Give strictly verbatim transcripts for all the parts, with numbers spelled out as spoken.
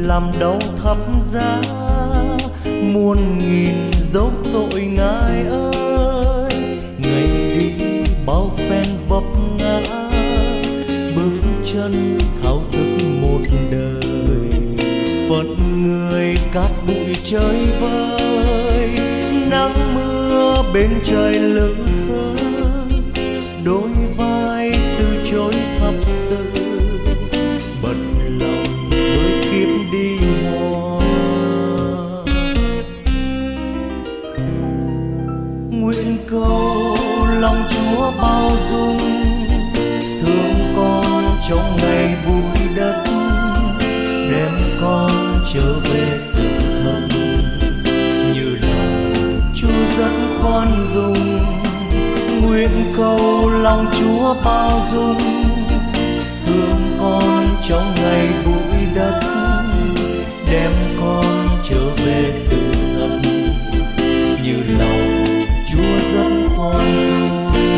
làm đâu thắp giá muôn nghìn dấu tội ngài ơi. Ngày đi bao phen vấp ngã, bước chân thao thức một đời, phận người cát bụi chơi vơi, nắng mưa bên trời lững thơ, đôi vai từ chối thập tự, bật lòng với kiếp đi hoa. Nguyện cầu lòng Chúa bao dung, thương con trong ngày bụi đất, đem con trở về sự thật. Như lòng Chúa rất khoan dung, nguyện cầu lòng Chúa bao dung, thương con trong ngày bụi đất, đem con trở về sự thật. Như lòng Chúa rất khoan dung.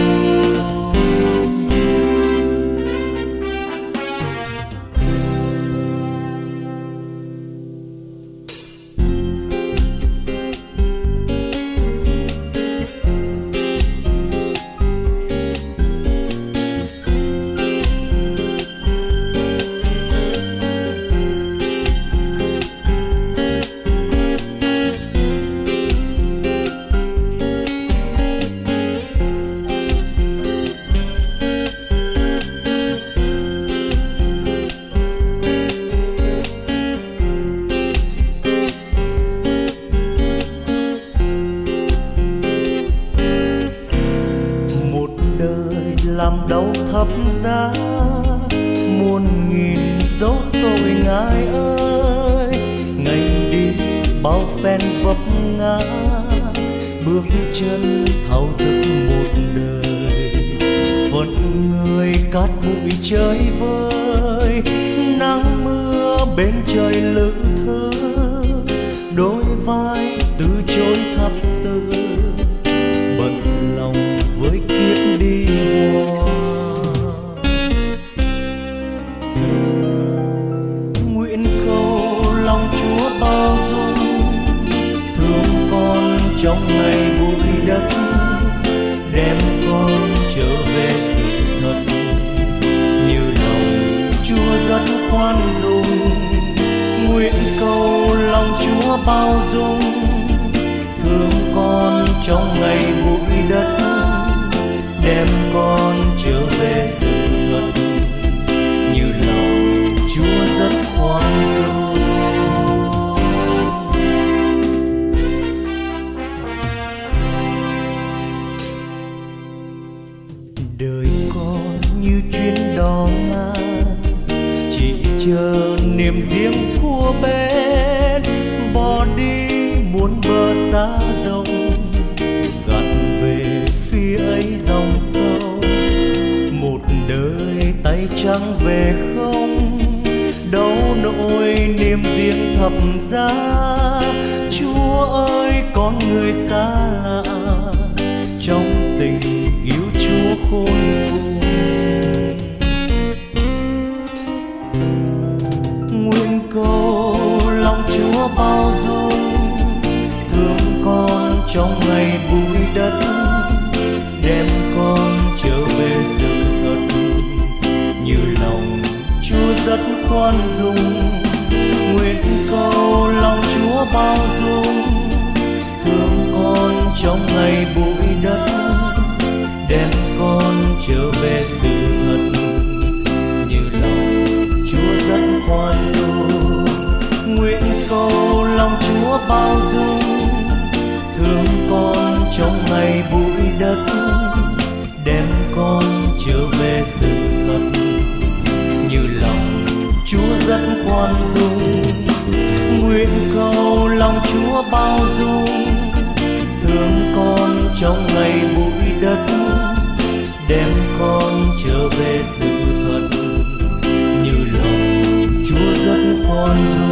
Làm đâu thắp giá muôn nghìn dấu tội ngài ơi. Ngày đi bao phen vấp ngã, bước chân thao thức một đời, phận người cát bụi chơi vơi, nắng mưa bên trời lững thơ, đôi vai từ chối thập tự, bật lòng với kiếp đi hoa. Nguyện cầu lòng Chúa bao dung, thương con trong ngày bụi đất, đem con trở về sự thật. Như lòng Chúa rất khoan dung, nguyện cầu lòng Chúa bao dung, thương con trong ngày bụi đất, đem con trở về sự thật. Như lòng Chúa rất khoan dung. Đời con như chuyến đò ngang, chỉ chờ niềm riêng của bên, bỏ đi muốn bờ xa rộng, gạt về phía ấy dòng sâu. Một đời tay trắng về không, đâu nỗi niềm riêng thập giá. Chúa ơi con người xa lạ, trong tình yêu Chúa khôn cùng. Nguyện cầu lòng Chúa bao dung, thương con trong ngày bụi đất, đem con trở về sự thật. Như lòng Chúa rất khoan dung, nguyện cầu lòng Chúa bao dung, thương con trong ngày bụi đất, đem con trở về sự thật. Như lòng Chúa rất khoan dung, nguyện cầu lòng Chúa bao dung, thương con trong ngày bụi đất, đem con trở về sự thật. Như lòng Chúa rất khoan dung, nguyện cầu lòng Chúa bao dung, thương con trong ngày bụi đất, đem con trở về sự thật. Như lòng Chúa rất khoan dung.